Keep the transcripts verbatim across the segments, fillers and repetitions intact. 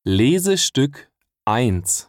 Lesestück eins.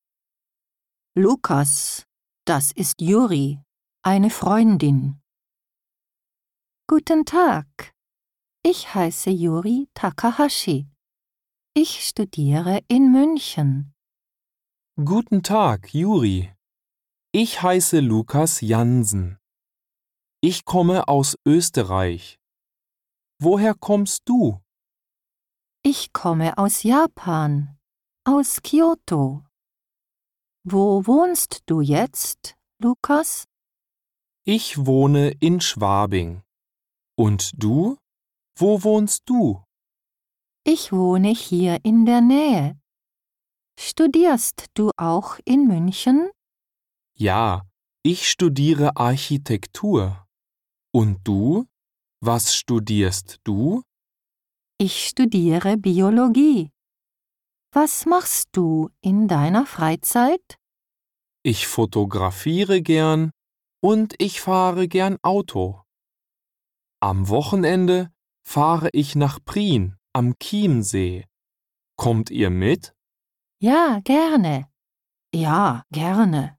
Lukas, das ist Juri, eine Freundin. Guten Tag, ich heiße Juri Takahashi. Ich studiere in München. Guten Tag, Juri. Ich heiße Lukas Jansen. Ich komme aus Österreich. Woher kommst du? Ich komme aus Japan, aus Kyoto. Wo wohnst du jetzt, Lukas? Ich wohne in Schwabing. Und du? Wo wohnst du? Ich wohne hier in der Nähe. Studierst du auch in München? Ja, ich studiere Architektur. Und du? Was studierst du? Ich studiere Biologie. Was machst du in deiner Freizeit? Ich fotografiere gern und ich fahre gern Auto. Am Wochenende fahre ich nach Prien am Chiemsee. Kommt ihr mit? Ja, gerne. Ja, gerne.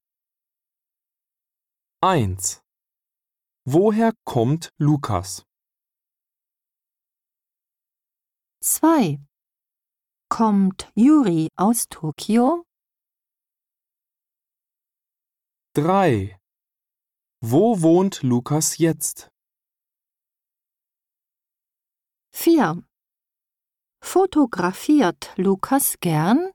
eins. Woher kommt Lukas? zwei. Kommt Juri aus Tokio? drei. Wo wohnt Lukas jetzt? vier. Fotografiert Lukas gern?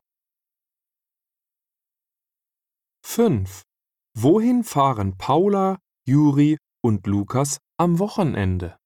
fünf. Wohin fahren Paula, Juri und Lukas am Wochenende?